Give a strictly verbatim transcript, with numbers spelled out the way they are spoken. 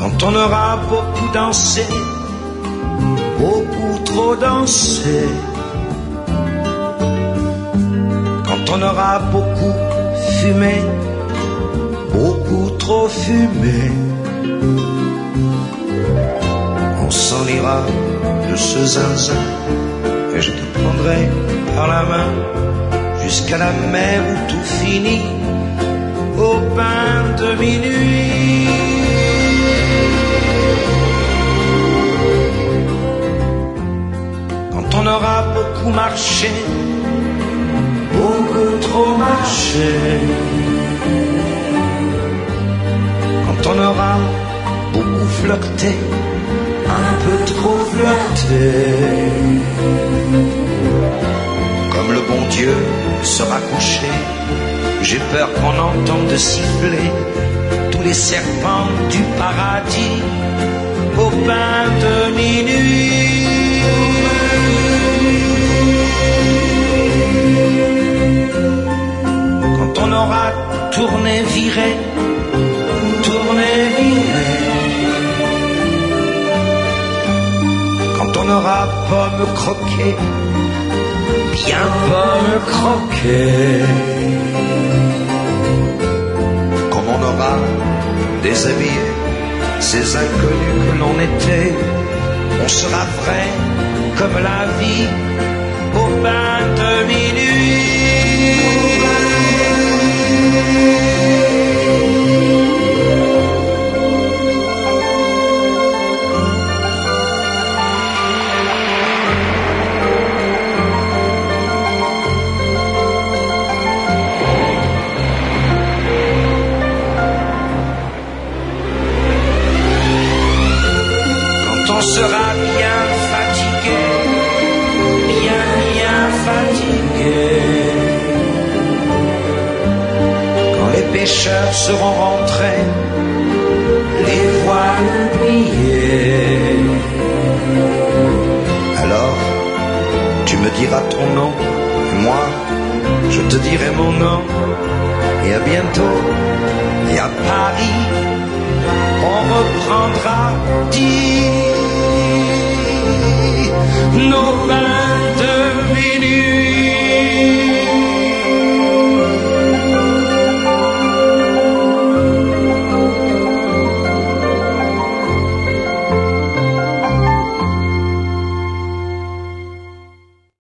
Quand on aura beaucoup dansé, beaucoup trop dansé, quand on aura beaucoup fumé, beaucoup trop fumé, on s'en ira de ce zinzin et je te prendrai par la main jusqu'à la mer où tout finit au pain de minuit. Quand on aura beaucoup marché, beaucoup trop marché, quand on aura beaucoup flirté, un peu trop flirté, comme le bon Dieu sera couché, j'ai peur qu'on entende siffler tous les serpents du paradis au pain de minuit. Quand on aura tourné, viré, tourné, viré, quand on aura pomme croquée, bien pomme croquée, comme on aura déshabillé ces inconnus que l'on était, on sera vrai comme la vie au pain de minuit. On sera bien fatigué, bien, bien fatigué. Quand les pêcheurs seront rentrés, les voiles pliées, alors tu me diras ton nom, et moi je te dirai mon nom. Et à bientôt, et à Paris, on reprendra dit nos bains.